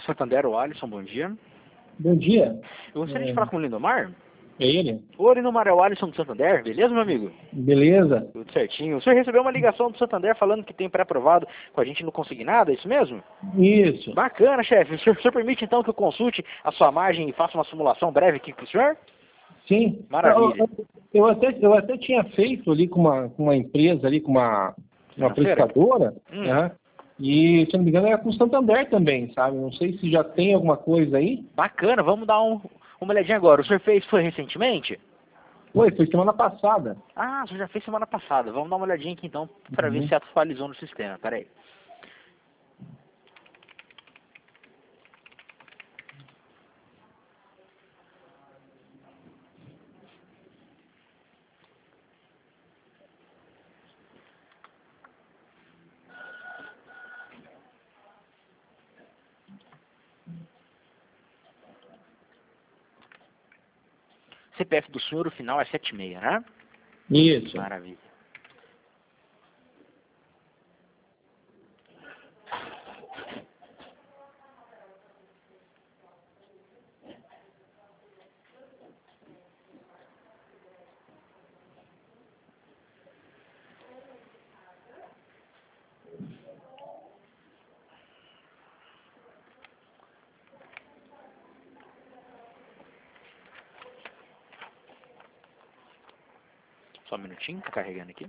Santander, o Alisson, bom dia. Bom dia. Eu gostaria de falar com o Lindomar. É ele? Ô, Lindomar, é o Alisson do Santander, beleza, meu amigo? Beleza. Tudo certinho. O senhor recebeu uma ligação do Santander falando que tem pré-aprovado com a gente no Consignado, é isso mesmo? Isso. Bacana, chefe. O senhor permite então que eu consulte a sua margem e faça uma simulação breve aqui pro senhor? Sim. Maravilha. Eu até tinha feito ali com uma empresa ali, com uma Financeira? prestadora, né? E, se eu não me engano, era com o Santander também, sabe? Não sei se já tem alguma coisa aí. Bacana, vamos dar uma olhadinha agora. O senhor foi recentemente? Foi semana passada. Ah, o senhor já fez semana passada. Vamos dar uma olhadinha aqui então para ver se atualizou no sistema. Pera aí. CPF do senhor, o final é 76, né? Isso. Maravilha. Só um minutinho, tá carregando aqui.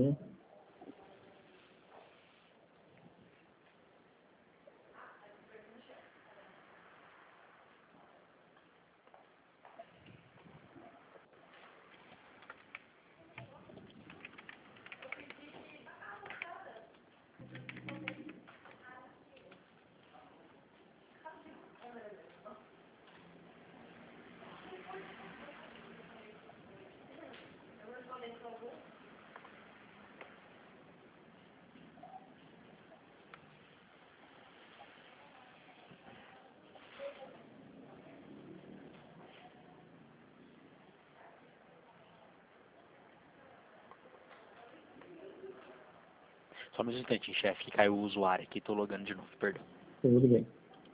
Só mais um instantinho, chefe, que caiu o usuário aqui. Tô logando de novo, perdão. Tudo bem.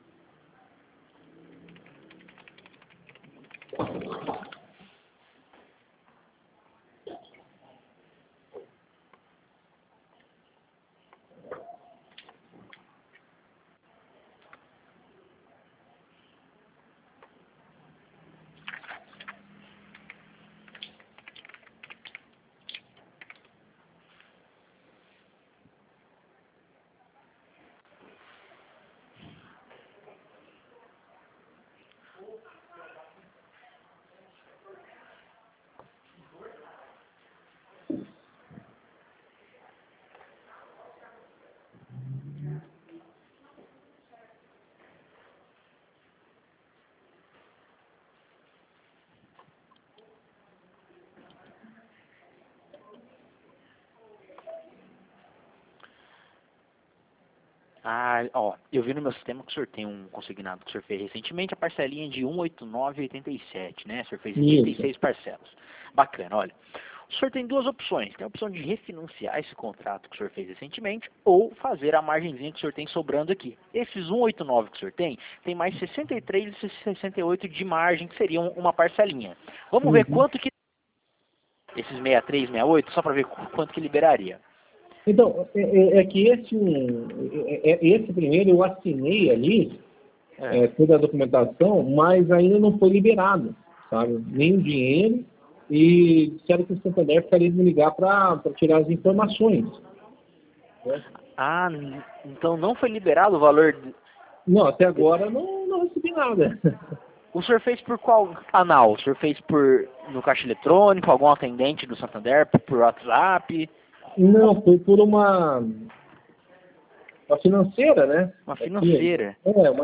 Ah, ó, eu vi no meu sistema que o senhor tem um consignado que o senhor fez recentemente, a parcelinha de 189,87, né? O senhor fez 86 parcelas. Bacana, olha. O senhor tem duas opções. Tem a opção de refinanciar esse contrato que o senhor fez recentemente ou fazer a margenzinha que o senhor tem sobrando aqui. Esses 189 que o senhor tem mais 63 e 68 de margem, que seriam uma parcelinha. Vamos ver quanto que... Esses 63, 68, só para ver quanto que liberaria. Então, é que esse primeiro eu assinei ali, toda a documentação, mas ainda não foi liberado, sabe? Nem o dinheiro, e disseram que o Santander ficaria de me ligar para tirar as informações. Ah, então não foi liberado o valor... Não, até agora não recebi nada. O senhor fez por qual canal? O senhor fez no caixa eletrônico, algum atendente do Santander, por WhatsApp? Não, foi por uma financeira, né? Uma financeira?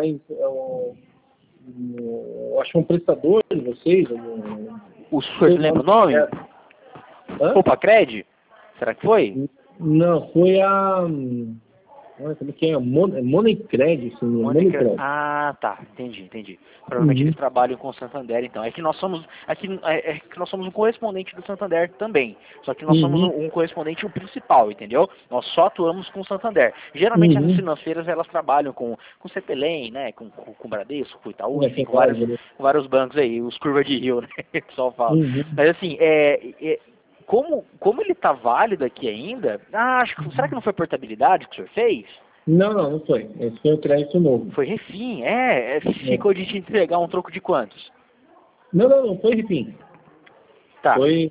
Acho que um prestador de vocês. O senhor lembra o nome? Poupa Cred? Será que foi? Não, foi a... Como que é? Moneycred, assim, Moneycred. Ah, tá, entendi. Provavelmente eles trabalham com o Santander, então. É que nós somos um correspondente do Santander também. Só que nós somos um correspondente o principal, entendeu? Nós só atuamos com o Santander. Geralmente essas financeiras elas trabalham com Cepelém, né? Com Bradesco, com Itaú, enfim, com vários bancos aí, os curva de rio, né? Que o pessoal fala. Mas assim, como ele está válido aqui ainda, será que não foi portabilidade que o senhor fez? Não foi. Esse foi o crédito novo. Foi refim, ficou de te entregar um troco de quantos? Não foi refim. Tá. Foi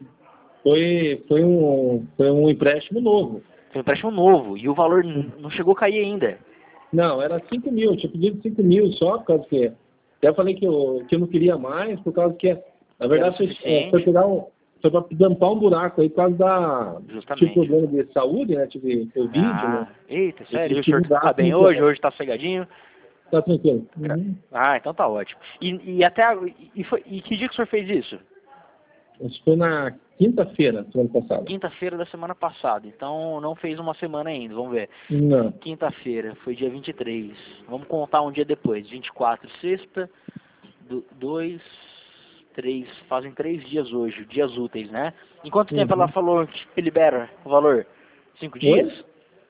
um empréstimo novo. Foi um empréstimo novo, e o valor não chegou a cair ainda. Não, era 5 mil, eu tinha pedido 5 mil só, por causa que... Até falei que eu não queria mais, por causa que, na verdade, foi para tampar um buraco aí por causa da... Tive problema de saúde, né? Tive Covid, né? Eita, sério? O senhor tá bem hoje? Hoje tá sossegadinho? Tá tranquilo. Então tá ótimo. E que dia que o senhor fez isso? Isso foi na quinta-feira do ano passado. Quinta-feira da semana passada. Então não fez uma semana ainda, vamos ver. Não. Quinta-feira, foi dia 23. Vamos contar um dia depois. 24, sexta, 2... 3, fazem 3 dias hoje, dias úteis, né? Em quanto tempo ela falou que libera o valor? 5 dias?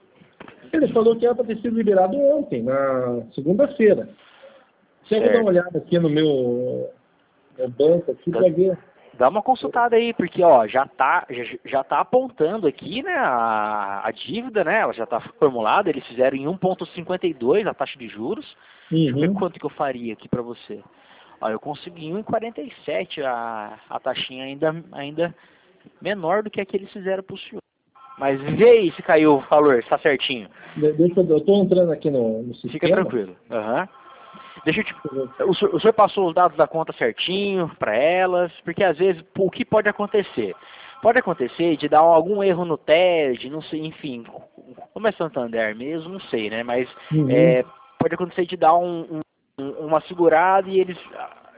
Ele falou que era para ter sido liberado ontem, na segunda-feira. Deixa eu dar uma olhada aqui no meu banco aqui para ver. Dá uma consultada aí, porque ó, já tá apontando aqui, né, a dívida, né? Ela já está formulada, eles fizeram em 1,52 a taxa de juros. Deixa eu ver quanto que eu faria aqui para você. Olha, eu consegui 1,47, a taxinha ainda menor do que a que eles fizeram para o senhor. Mas vê aí se caiu o valor, está certinho. Eu estou entrando aqui no sistema. Fica tranquilo. Deixa eu o senhor passou os dados da conta certinho para elas, porque às vezes o que pode acontecer? Pode acontecer de dar algum erro no TED, não sei, enfim, como é Santander mesmo, não sei, né? Mas pode acontecer de dar uma segurada e eles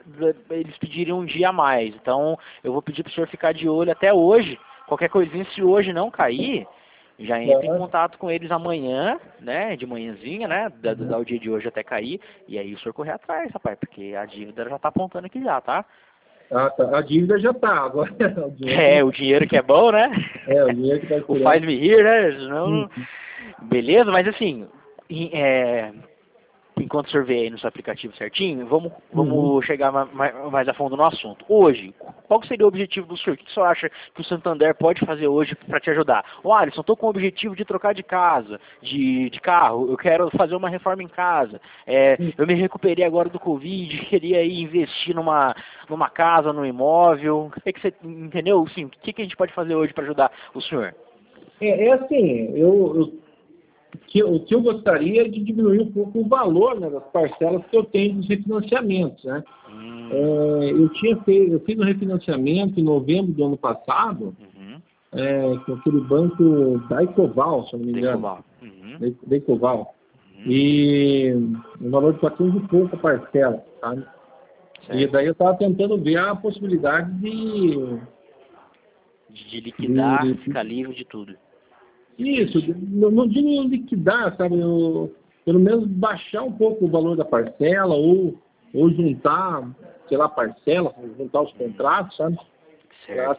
pedirem um dia a mais. Então, eu vou pedir para o senhor ficar de olho até hoje. Qualquer coisinha, se hoje não cair, já entra em contato com eles amanhã, né? De manhãzinha, né? Dá o dia de hoje até cair. E aí o senhor correr atrás, rapaz, porque a dívida já está apontando aqui já, tá? Tá. A dívida já tá. Agora, o dinheiro que é bom, né? O dinheiro que tá o faz-me rir, né? Senão... Beleza, mas assim... Enquanto o senhor vê aí no seu aplicativo certinho, vamos chegar mais a fundo no assunto. Hoje, qual seria o objetivo do senhor? O que o senhor acha que o Santander pode fazer hoje para te ajudar? Alisson, estou com o objetivo de trocar de casa, de carro, eu quero fazer uma reforma em casa, eu me recuperei agora do Covid, queria ir investir numa casa, num imóvel. O que você entendeu? Sim, o que a gente pode fazer hoje para ajudar o senhor? Assim, o que eu gostaria é de diminuir um pouco o valor, né, das parcelas que eu tenho dos refinanciamentos, né? Eu fiz um refinanciamento em novembro do ano passado, com aquele banco Daicoval, se eu não me engano. Daicoval. E um valor de 400 e pouco a parcela, sabe? E daí eu estava tentando ver a possibilidade de liquidar, ficar livre de tudo. Isso, não digo liquidar, sabe? Pelo menos baixar um pouco o valor da parcela ou juntar, sei lá, parcela, juntar os contratos, sabe? Para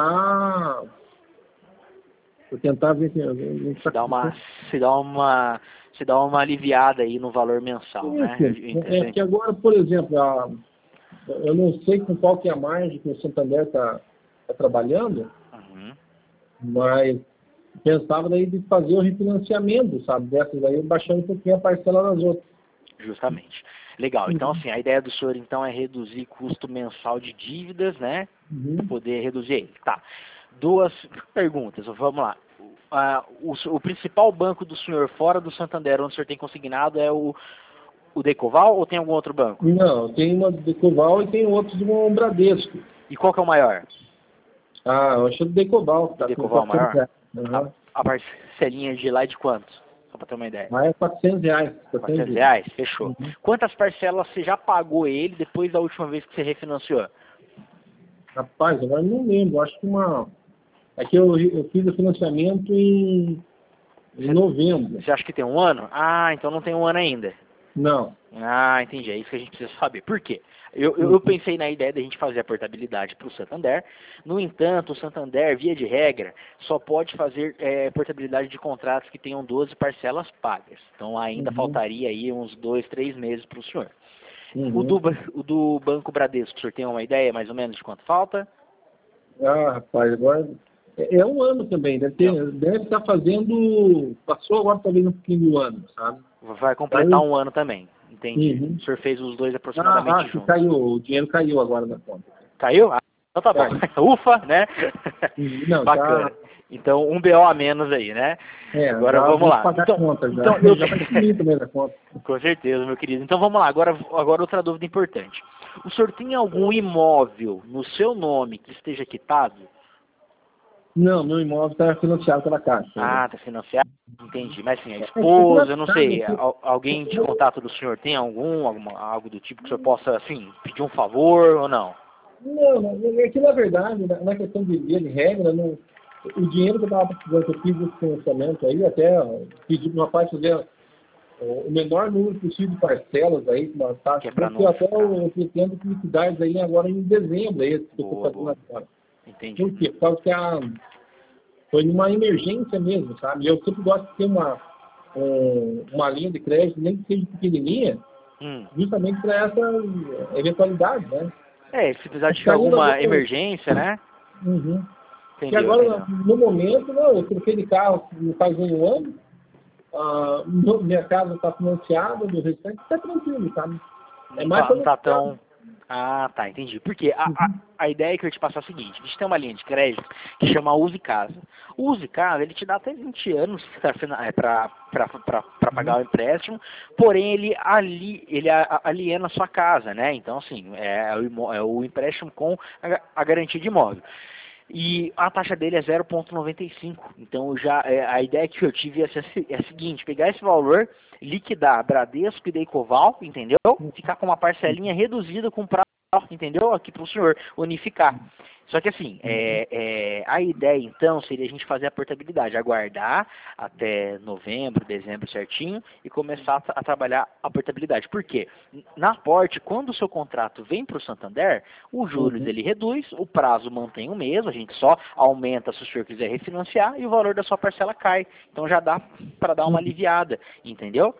tentar ver se dá uma aliviada aí no valor mensal, né? Que agora, por exemplo, eu não sei com qual que é a margem que o Santander está trabalhando, mas pensava daí de fazer o refinanciamento, sabe? Dessas aí, baixando um pouquinho a parcela das outras. Justamente. Legal. Então, assim, a ideia do senhor, então, é reduzir custo mensal de dívidas, né? Para poder reduzir ele. Tá. 2 perguntas. Vamos lá. O principal banco do senhor, fora do Santander, onde o senhor tem consignado, é o Decoval ou tem algum outro banco? Não, tem uma do Decoval e tem outros do Bradesco. E qual que é o maior? Eu acho que o Decoval. O Decoval é o maior? A parcelinha de lá é de quanto? Só para ter uma ideia. É R$400. R$400? Fechou. Quantas parcelas você já pagou ele depois da última vez que você refinanciou? Rapaz, agora não lembro. Acho que É que eu fiz o financiamento em Em novembro. Você acha que tem um ano? Ah, então não tem um ano ainda. Não. Ah, entendi. É isso que a gente precisa saber. Por quê? Eu pensei na ideia da gente fazer a portabilidade para o Santander. No entanto, o Santander, via de regra, só pode fazer portabilidade de contratos que tenham 12 parcelas pagas. Então ainda faltaria aí uns 2, 3 meses para o senhor. O do Banco Bradesco, o senhor tem uma ideia mais ou menos de quanto falta? Ah, rapaz, agora é um ano também. Deve estar fazendo... Passou agora talvez um pouquinho do ano, sabe? Vai completar um ano também. Entendi. O senhor fez os dois aproximadamente juntos. Caiu, o dinheiro caiu agora na conta. Caiu? Ah, então tá bom. Ufa, né? Não, bacana. Tá... Então, um BO a menos aí, né? Agora vamos lá. Então, conta, já. Então, eu já vai sumir também da conta. Com certeza, meu querido. Então vamos lá. Agora outra dúvida importante. O senhor tem algum imóvel no seu nome que esteja quitado? Não, meu imóvel está financiado pela Caixa. Ah, está financiado? Entendi. Mas assim, a esposa, eu não sei, alguém de contato do senhor tem algo do tipo que o senhor possa, assim, pedir um favor ou não? Não, é que na verdade, na questão de regra, o dinheiro que eu estava precisando, que eu fiz esse financiamento aí, até pedi para o rapaz fazer o menor número possível de parcelas aí, com uma taxa, porque até eu pretendo liquidar isso aí agora em dezembro, aí, que eu estou fazendo agora. Entendi. Por quê? Por causa que foi numa emergência mesmo, sabe? Eu sempre gosto de ter uma linha de crédito, nem que seja pequenininha, justamente para essa eventualidade, né? Se precisar de alguma emergência, né? Porque agora, no momento, eu troquei de carro faz um ano, minha casa está financiada, do restante está tranquilo, sabe? Não tá tão... Ah, tá, entendi. Porque a ideia que eu ia te passar é a seguinte: a gente tem uma linha de crédito que chama Use Casa. O Use Casa, ele te dá até 20 anos para pagar o empréstimo, porém ele aliena a sua casa, né? Então, assim, é o empréstimo com a garantia de imóvel. E a taxa dele é 0,95. Então a ideia que eu tive é a seguinte: pegar esse valor, liquidar Bradesco e Daycoval, entendeu? Ficar com uma parcelinha reduzida com prazo, entendeu? Aqui para o senhor unificar. Só que assim, a ideia então seria a gente fazer a portabilidade, aguardar até novembro, dezembro certinho e começar a trabalhar a portabilidade. Por quê? Na aporte, quando o seu contrato vem para o Santander, os juros ele reduz, o prazo mantém o mesmo, a gente só aumenta se o senhor quiser refinanciar e o valor da sua parcela cai. Então já dá para dar uma aliviada, entendeu?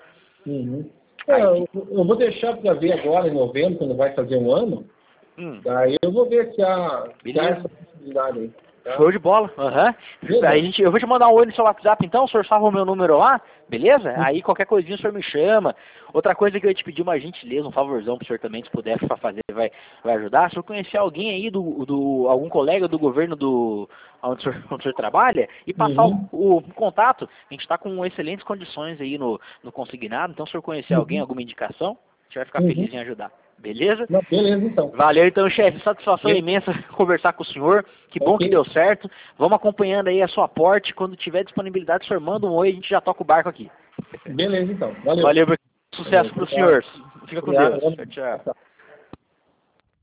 Eu vou deixar para ver agora em novembro, quando vai fazer um ano. Daí eu vou ver se há essa possibilidade aí. Tá? Show de bola. Eu vou te mandar um oi no seu WhatsApp então, o senhor salva o meu número lá, beleza? Aí qualquer coisinha o senhor me chama. Outra coisa que eu ia te pedir uma gentileza, um favorzão pro senhor também, se puder para fazer, vai ajudar. Se eu conhecer alguém aí, algum colega do governo onde o senhor trabalha, e passar o contato, a gente está com excelentes condições aí no consignado, então se o senhor conhecer alguém, alguma indicação, a gente vai ficar feliz em ajudar. Beleza? Beleza, então. Valeu, então, chefe. Satisfação imensa conversar com o senhor. Que bom que deu certo. Vamos acompanhando aí a sua aporte. Quando tiver disponibilidade, o senhor manda um oi, a gente já toca o barco aqui. Beleza, então. Valeu. Valeu, sucesso pro senhor. Fica com Deus. Tchau.